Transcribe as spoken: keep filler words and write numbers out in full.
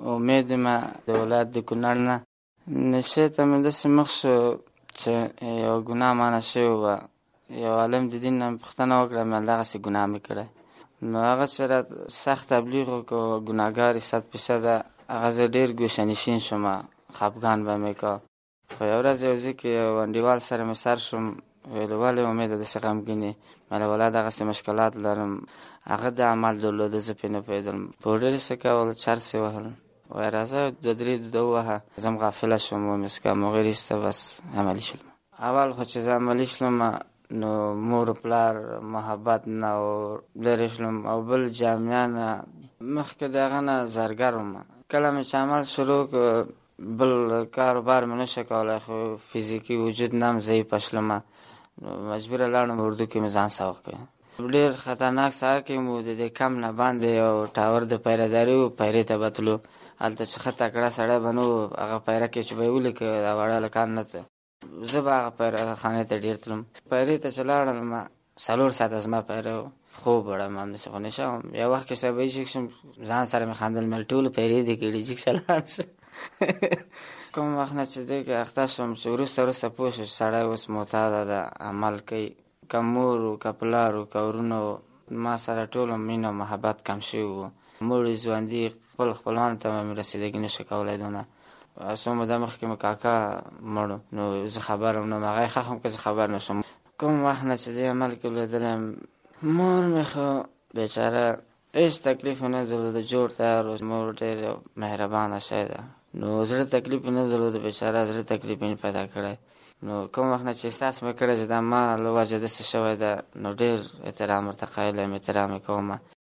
امید ما د ولایت د کونړ نه نشې ته مې داسې مخ شو چې یو ګناه مانه شوې وه. یو عالم د دین نه مې پوښتنه وکړه، مې همدغسې ګناه مې کړی. نو هغه چې را سخت تبلیغ وکړو، ګناهګار یې صد فیصده، هغه زه ډېر ګوشه نشین شوم، خفګان به مې کا. خو یو ورځ یو ځای کې یو انډیوال سره مې سر شوم، ویلو ولې امیده داسې غمګین یې؟ مې له ولا دغسې مشکلات لرم. هغه د عمل درلوده، زه پرې نه پوهېدلم. پوډر یې څه کول، چرس یې وهل. وایي راځه دوه درې دوده ووهه. زه هم غافله شوم، ومې څښه هغې وروسته بس عملي شولم. اول خو چې زه عملي شلم نو مور و پلار محبت نه و لرې شلم، او بل جامعه نه. مخکې د هغه نه زرګر وم. کله مې چې عمل شروع کړ، بل کاروبار مې نشه کولی، خو فزیکي وجود نه هم ضعیفه شلمه. نو مجبوره لاړم اردو کې مې ځان سوق کړ. ډېر خطرناک سهار کې مو د دې کم نه باندې یو ټاور د پیرهداري و، پیرې ته به تلو. هلته چې ښه تکړه سړی به نه و، هغه پیره کې چې به یې ولیکه دا وړه هلکان نه ته، زه به هغه پیره خانې ته ډېر تلم. پیرې ته چې لاړم، څلور ساعته زما پیره و. خوب وړم همداسې خو نشه وم. یو وخت کې سبا جګ شم، ځان سره مې خندل، مې ټولو پیرې دې کړي، جګ شه لاړ شه. کوم وخت نه چې دې کې اخته شوم، چې وروسته وروسته پوه شو چې سړی اوس معتاده ده، عمل کوي. که مور و که پلار و که ورونه و، ما سره ټولو مینه او محبت کم شوي وو. مړ ژوندي خپل خپلوانو ته مې رسېدګي نه شو کولی دونه. څو موده مخکې مې کاکا مړ و، نو زه خبر هم نه وم. هغه یې ښخ هم که زه خبر نه شوم. کوم وخت نه چې دې عمل کې لیدلی یم، مور مې خو بیچاره هېڅ تکلیف یې نه درلوده، جوړ تیار و. مور ډېر مهربانه شی ده، نو زړه تکلیف یې نه درلوده، بیچاره زړه تکلیف یې نه پیدا کړی. نو کوم وخت نه چې احساس مې کړی چې دا ما له وجه داسې شوی ده، نو ډېر احترام ورته قایل یم، احترام یې کوم.